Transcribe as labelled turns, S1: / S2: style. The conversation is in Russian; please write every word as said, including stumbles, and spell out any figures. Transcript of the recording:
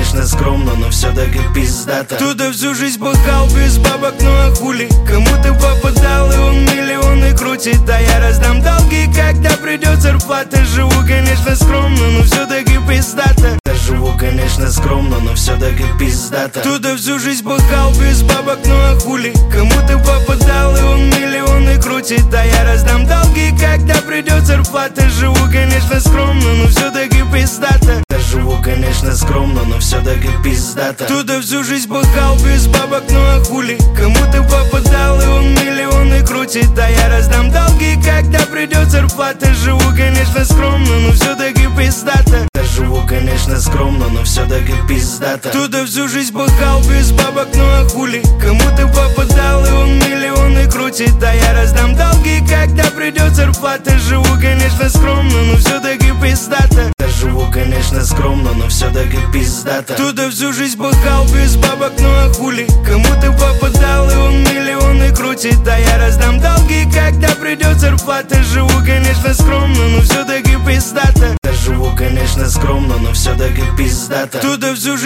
S1: конечно, скромно, но все-таки пиздато. Кто-то всю жизнь бухал без бабок, ну а хули? Кому-то попадал, и он миллионы крутит. А я раздам долги, когда придет зарплата. Живу, конечно, скромно, но все-таки пиздато. Я живу, конечно, скромно, но все-таки пиздато. Кто-то всю жизнь бухал без бабок, ну а хули? Кому-то попадал, и он миллионы крутит. А я раздам долги, когда придет зарплата. Живу, конечно, скромно, но все-таки пиздато. Я живу, конечно, скромно, но все-таки пиздато. Кто-то всю жизнь бухал без бабок, ну а хули? Кому-то попадал, и он миллионы крутит. А я раздам долги, когда придет зарплата. Живу, конечно, скромно, но все-таки пиздато. Я живу, конечно, скромно, но все-таки пиздато. Кто-то всю жизнь бухал без бабок, ну а хули? Кому-то попадал, и он миллионы крутит. А я раздам долги, когда придет зарплата. Живу, конечно, скромно, но все-таки пиздато. Я живу, конечно, скромно, но все-таки пиздато. Кто-то всю жизнь бухал без бабок, ну а хули? Кому-то попадал, и он миллионы крутит. А я раздам долги, когда придет зарплата. Живу, конечно, скромно, но все-таки пиздато. Я живу, конечно, скромно, но все-таки пиздато. Кто-то всю жизнь